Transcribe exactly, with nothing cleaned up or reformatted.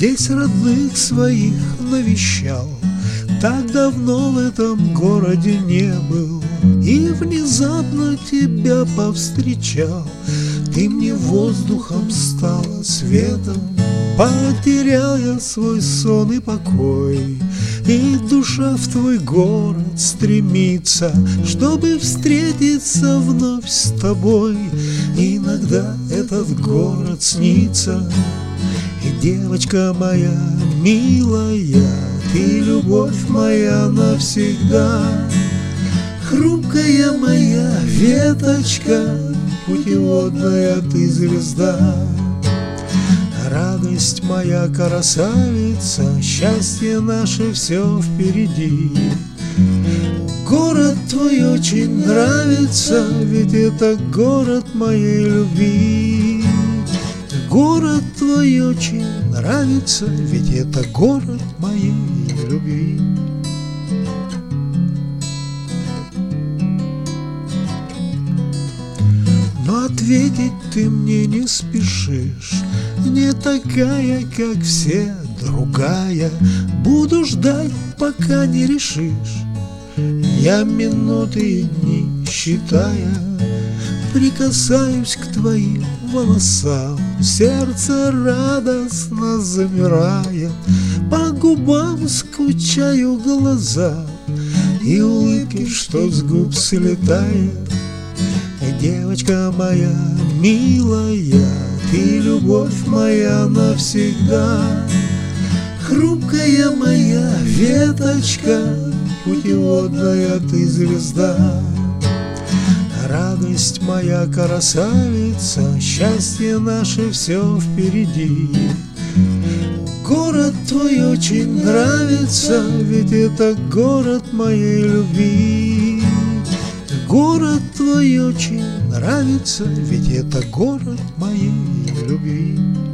здесь родных своих навещал. Так давно в этом городе не был, и внезапно тебя повстречал. Ты мне воздухом стала, светом, потерял я свой сон и покой. И душа в твой город стремится, чтобы встретиться вновь с тобой. Иногда этот город снится, и девочка моя милая, ты любовь моя навсегда. Хрупкая моя веточка, путеводная ты звезда. Радость моя красавица, счастье наше все впереди. Город твой очень нравится, ведь это город моей любви. Город твой очень нравится, ведь это город моей любви. Но ответить ты мне не спешишь, не такая, как все, другая. Буду ждать, пока не решишь. Я минуты и дни считая, прикасаюсь к твоим волосам. Сердце радостно замирает, по губам скучаю глаза, и улыбки, что с губ слетает. Девочка моя милая, ты любовь моя навсегда. Хрупкая моя веточка, путеводная ты звезда. Радость моя красавица, счастье наше все впереди. Город твой очень нравится, ведь это город моей любви. Город твой очень нравится, ведь это город моей любви.